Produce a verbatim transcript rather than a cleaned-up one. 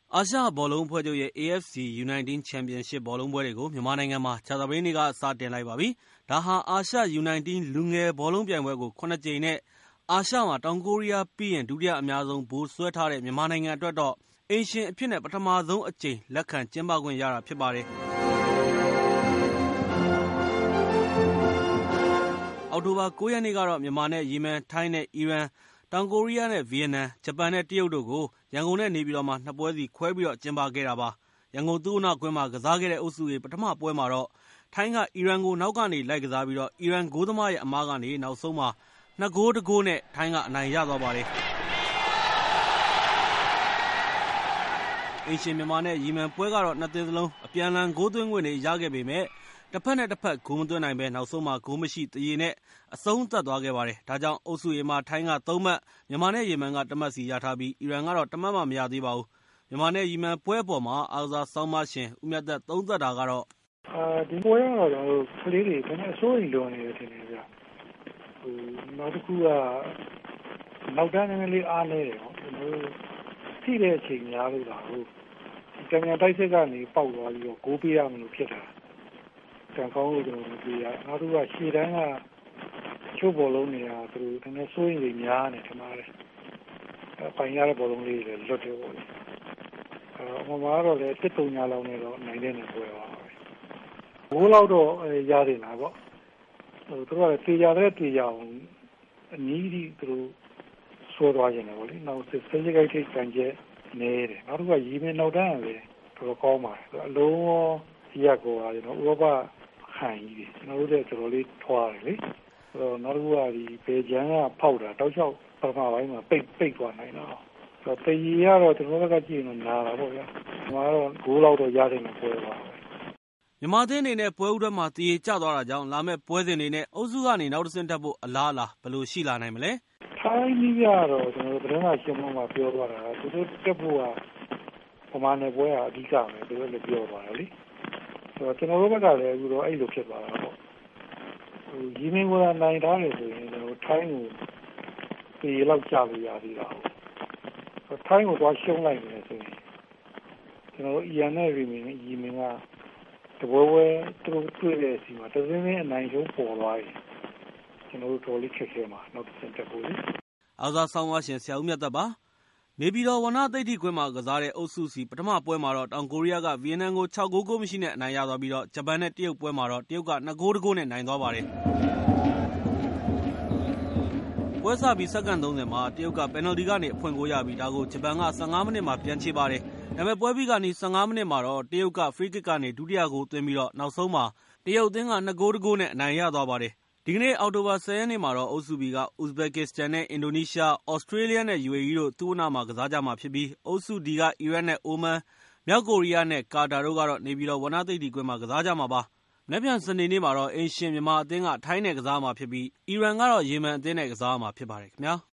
အာရှဘောလုံးအဖွဲ့ချုပ်ရဲ့ A F C ယူနိုက်တင်ချန်ပီယံရှစ်ဘောလုံးပွဲတွေကိုမြန်မာနိုင်ငံမှာကြာသပတေးနေ့ကစတင်လိုက်ပါပြီ။ဒါဟာအာရှယူနိုက်တင်လူငယ်ဘောလုံးပြိုင်ပွဲကိုခုနှစ်ကြိမ်နဲ့အာရှမှာတောင်ကိုရီးယားပြီးရင်ဒုတိယအများဆုံးဗိုလ်စွဲထားတဲ့မြန်မာနိုင်ငံအတွက်တော့အိမ်ရှင်အဖြစ်နဲ့ပထမဆုံးအကြိမ်လက်ခံကျင်းပခွင့်ရတာဖြစ်ပါတယ်။အောက်တိုဘာကိုးရက်နေ့ကတော့မြန်မာနဲ့ယီမန်၊ထိုင်းနဲ့အီရန်၊တောင်ကိုရီးယားနဲ့ဗီယက်နမ်၊ဂျပန်နဲ့တရုတ်တို့ကိုရန်ကုန်နဲ့နေပြည်တော်မှာနှစ်ပွဲစီခွဲပြီးကျင်းပခဲ့တာပါ။ရန်ကုန်သုဝဏ္ဏကွင်းမှာကစားခဲ့တဲ့အုပ်စု A ပထမပွဲမှာတော့ထိုင်းကအီရန်ကိုနောက်ကနေလိုက်ကစားပြီးအီရန်ဂိုးသမားရဲ့အမားကနေနောက်ဆုံးမှာနှစ်ဂိုးတစ်ဂိုးနဲ့ထိုင်းကအနိုင်ရသွားပါတယ်။အိမ်ရှင်မြန်မာနဲ့ယီမန်ပွဲကတော့နှစ်သင်းစလုံးအပြန်အလှန်ဂိုးသွင်းခွင့်တွေရခဲ့ပေမယ့်တစ်ဖက်နဲ့တစ်ဖက်ဂိုးမသွင်းနိုင်ဘဲနောက်ဆုံးမှာဂိုးမရှိသရေနဲ့အဆုံးသတ်သွားခဲ့ပါတယ်။ဒါကြောင့်အုပ်စု A မှာထိုင်းကသုံးမှတ်၊မြန်မာနဲ့ယီမန်ကတစ်မှတ်စီရထားပြီးအီရန်ကတော့တစ်မှတ်မှမရသေးပါဘူး။မြန်မာနဲ့ယီမန်ပွဲအပေါ်မှာအားကစားဆောင်းပါးရှင်ဦးမြတ်သက်သုံးသပ်တာကတော့ဒီပွဲကတော့ကျွန်တော်တို့ကလေးတွေနည်းနည်းအစိုးရိမ်လွန်နေတယ်ထင်တယ်ဗျ။ဟိုနောက်တစ်ခုကနောက်တန်းနည်းနည်းလေးအားနေတယ်ပေါ့ကျွန်တော်တို့ထိတဲ့အချိန်များလို့လားဟုတ်ကံမြန်တိုက်စစ်ကနေပေါက်သွားပြီးတော့ဂိုးပေးရမလို့ဖြစ်တာ။တန်ကောင်းလို့ကျွန်တော်တို့ပြရနောက်တစ်ခုကရှေ့တန်းကချိုးဘောလုံးတွေကသူတို့နည်းနည်းစိုးရိမ်နေများနေထင်ပါတယ်။ပိုင်ရတဲ့ဘောလုံးလေးတွေလွတ်တယ်ပေါ့လေ။အဲဟိုမှာတော့လေတစ်တုံညာလောက်နဲ့တော့နိုင်တဲ့နေပွဲပါပဲ။ဘိုးလောက်တော့ရတယ်လားပေါ့။ဟိုသူတို့ကတေးကြတဲ့တေးကြအောင်အနည်းကြီးသူတို့ဆိုးသွားခြင်းတယ်ပေါ့လေ။နောက်စစ်စစ်ကြိုက်ထိတ်ကန်ကျဲနေတယ်။နောက်တစ်ခုကရီမင်းနောက်တန်းလည်းတော်တော်ကောင်းပါတယ်။အလုံးရောရက်ကိုကကျွန်တော်ဥရောပဟန်ကြီးတွေကျွန်တော်တို့လည်းတော်တော်လေးထွားတယ်လေ။ဆိုတော့နောက်တစ်ခုကဒီပေဂျန်ကဖောက်တာတောက်လျှောက်ပထမပိုင်းမှာပိတ်ပိတ်သွားနိုင်တော့ဆိုတော့တရီကတော့ကျွန်တော်တို့ကကြည့်ရင်နားတာပေါ့ဗျာဒီမှာတော့ဂိုးလောက်တော့ရတယ်လို့ပြောပါပဲမြန်မာသင်းအနေနဲ့ပွဲဥထွက်မှာတရီကျသွားတာကြောင့်လာမဲ့ပွဲစဉ်တွေနဲ့အုပ်စုကနေနောက်တစ်ဆင့်တက်ဖို့အလားအလာဘယ်လိုရှိလာနိုင်မလဲထိုင်းကြီးကတော့ကျွန်တော်တို့ပြည်မှာရှင်းမှာပြောသွားတာသူတို့တက်ဖို့ကပမာဏပွဲကအဓိကပဲသူတို့လည်းပြောသွားတယ်လေဆိုတော့ကျွန်တော်တို့ဘက်ကလည်းအခုတော့အဲ့လိုဖြစ်သွားတာပေါ့ဒီမင်းကနိုင်ထားတယ်ဆိုရင်ကျွန်တော်ထိုင်းကိုပြေလောက်ကြလို့ရသေးတာဟုတ်ထိုင်းကိုသွားရှုံးလိုက်တယ်ဆိုရင်ကျွန်တော်တို့အီရန်နဲ့ရီမင်းရီမင်းကတပွဲပွဲသူတို့တွေ့တဲ့အစီမှာတစင်းစင်းအနိုင်ရှုံးပေါ်သွားတယ်ကျွန်တော်တို့တော်လေးခက်ခဲမှာနောက်တစ်ဆင့်တက်ဖို့လေအားစားဆောင်းပါရှင်ဆရာဦးမြတ်သက်ပါနေပြည်တော်ဝနသိဋ္ဌိကွင်းမှာကစားတဲ့အုပ်စုစီပထမပွဲမှာတော့တောင်ကိုရီးယားကဗီယက်နမ်ကိုခြောက်ဂိုးကိုမရှိနဲ့အနိုင်ရသွားပြီးတော့ဂျပန်နဲ့တရုတ်ပွဲမှာတော့တရုတ်ကနှစ်ဂိုးတစ်ဂိုးနဲ့နိုင်သွားပါတယ်။ပွဲစပြီးစက္ကန့်သုံးဆယ်မှာတရုတ်ကပယ်နယ်တီကနေအဖွင့်ဂိုးရပြီးဒါကိုဂျပန်ကဆယ့်ငါးမိနစ်မှာပြန်ချေပါတယ်။ဒါပေမဲ့ပွဲပြီးကနေဆယ့်ငါးမိနစ်မှာတော့တရုတ်ကဖရီးကစ်ကနေဒုတိယဂိုးသွင်းပြီးတော့နောက်ဆုံးမှာတရုတ်အသင်းကနှစ်ဂိုးတစ်ဂိုးနဲ့အနိုင်ရသွားပါတယ်။ဒီကနေ့အောက်တိုဘာဆယ်ရက်နေ့မှာတော့အုပ်စု B ကဥဇဘက်ကစ္စတန်နဲ့အင်ဒိုနီးရှား၊ဩစတြေးလျနဲ့ ယူအေအီးတို့သုဝဏ္ဏမှာကစားကြမှာဖြစ်ပြီးအုပ်စု D ကအီရတ်နဲ့အိုမန်၊မြောက်ကိုရီးယားနဲ့ကာတာတို့ကတော့နေပြည်တော်ဝနသိဋ္ဌိကွင်းမှာကစားကြမှာပါ။မနက်ဖြန်စနေနေ့မှာတော့အိမ်ရှင်မြန်မာအသင်းကထိုင်းနဲ့ကစားမှာဖြစ်ပြီးအီရန်ကတော့ယီမန်အသင်းနဲ့ကစားမှာဖြစ်ပါတယ်ခင်ဗျာ။